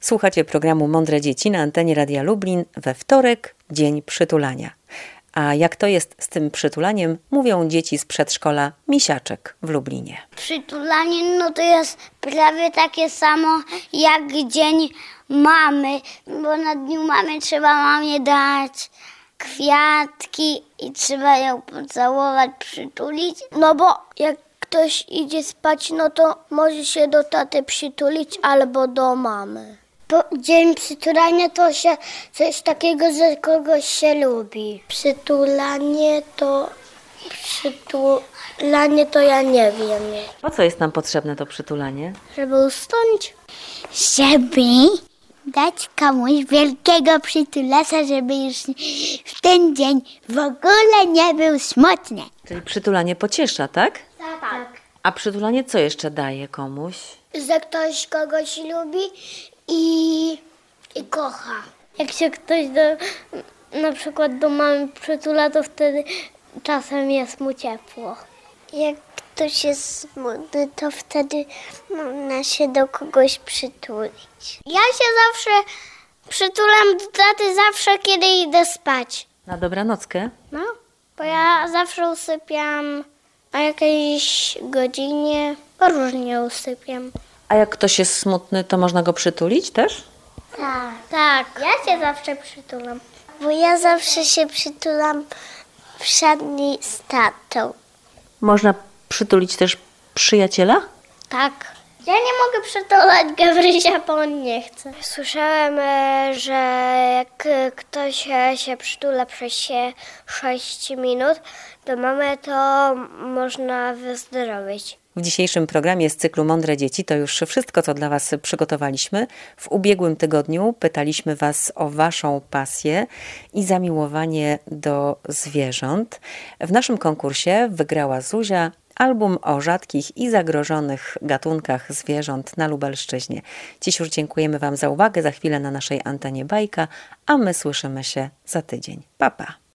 Słuchacie programu Mądre Dzieci na antenie Radia Lublin we wtorek, dzień przytulania. A jak to jest z tym przytulaniem, mówią dzieci z przedszkola Misiaczek w Lublinie. Przytulanie to jest prawie takie samo jak Dzień Mamy, bo na Dniu Mamy trzeba mamie dać kwiatki i trzeba ją pocałować, przytulić. No bo jak ktoś idzie spać, to może się do taty przytulić albo do mamy. Bo dzień przytulania to się coś takiego, że kogoś się lubi. Przytulanie to ja nie wiem. Po co jest nam potrzebne to przytulanie? Żeby usnąć. Żeby dać komuś wielkiego przytulasa, żeby już w ten dzień w ogóle nie był smutny. Czyli przytulanie pociesza, tak? Tak. A przytulanie co jeszcze daje komuś? Że ktoś kogoś lubi i kocha. Jak się ktoś na przykład do mamy przytula, to wtedy czasem jest mu ciepło. Jak ktoś jest smutny, to wtedy można się do kogoś przytulić. Ja się zawsze przytulam do taty zawsze, kiedy idę spać. Na dobranockę? No, bo ja zawsze usypiam o jakiejś godzinie, różnie usypiam. A jak ktoś jest smutny, to można go przytulić też? Tak. Ja się zawsze przytulam. Bo ja zawsze się przytulam w szatni z tatą. Można przytulić też przyjaciela? Tak. Ja nie mogę przytulać Gabrysia, bo on nie chce. Słyszałem, że jak ktoś się przytula przez 6 minut do mamy, to można wyzdrowieć. W dzisiejszym programie z cyklu Mądre Dzieci to już wszystko, co dla Was przygotowaliśmy. W ubiegłym tygodniu pytaliśmy Was o Waszą pasję i zamiłowanie do zwierząt. W naszym konkursie wygrała Zuzia album o rzadkich i zagrożonych gatunkach zwierząt na Lubelszczyźnie. Dziś już dziękujemy Wam za uwagę. Za chwilę na naszej antenie bajka, a my słyszymy się za tydzień. Pa, pa.